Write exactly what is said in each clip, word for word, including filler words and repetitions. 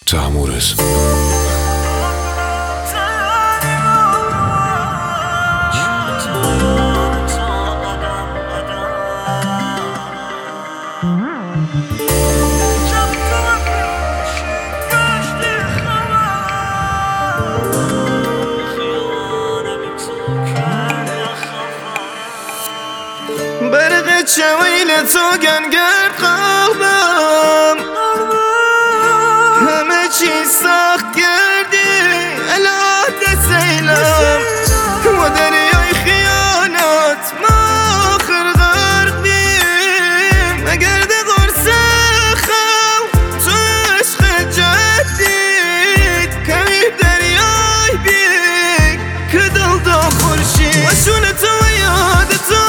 Tamures. برق چویل تو گنگرد قلبم همه چی سخت کردی الهات سیلم و دریای خیانت ما آخر غرق بیم مگرد قرص خم تو عشق جدید کمی دریای بی که دل دا خورشید و شون تو و یاد تو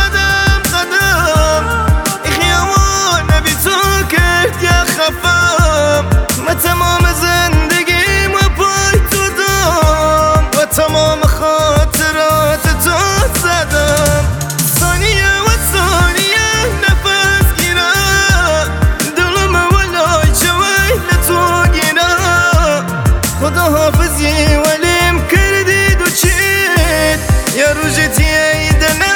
و تمام زندگیم و پای تو دام و تمام خاطرات تو زدم ثانیه و ثانیه نفس گیرم دلم ولای چویل تو گیرم خدا حافظی ولیم کردید و چید یا روژتی ایدنه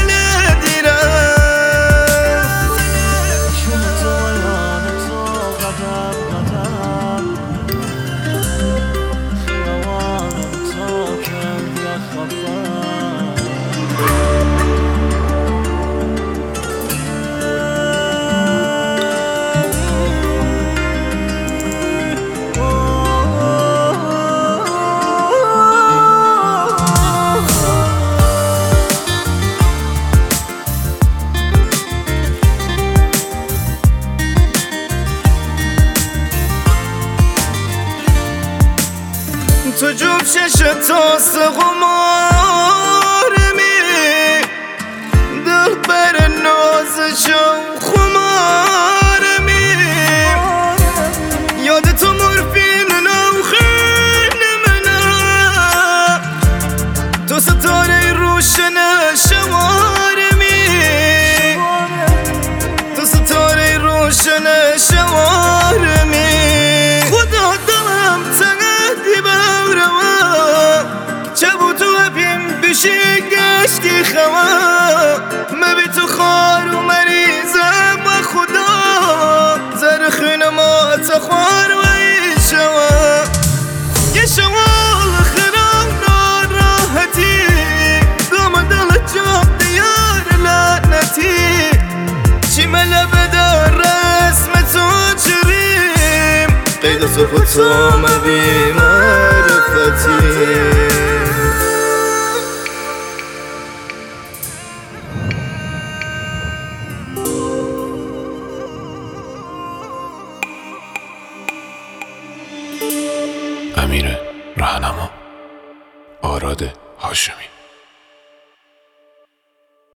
تو جوب ششت تاست غمارمی دل بر ناز شو خمارمی یاد تو مرفین نو خیلی منم تو ستاره روشن شوارمی تو ستاره روشن شوارمی خدا دلم تنگی بشی گشتی خواه مبی تو خار و مریضم و خدا زر خون ما تخوار و ای شوا یه شوال خرام ناراحتی دام دل جاب دیار لعنتی چی ملبه در رسم تو چریم قید تو خودتا مبی معرفتی امیر راهنما آراد هاشمی.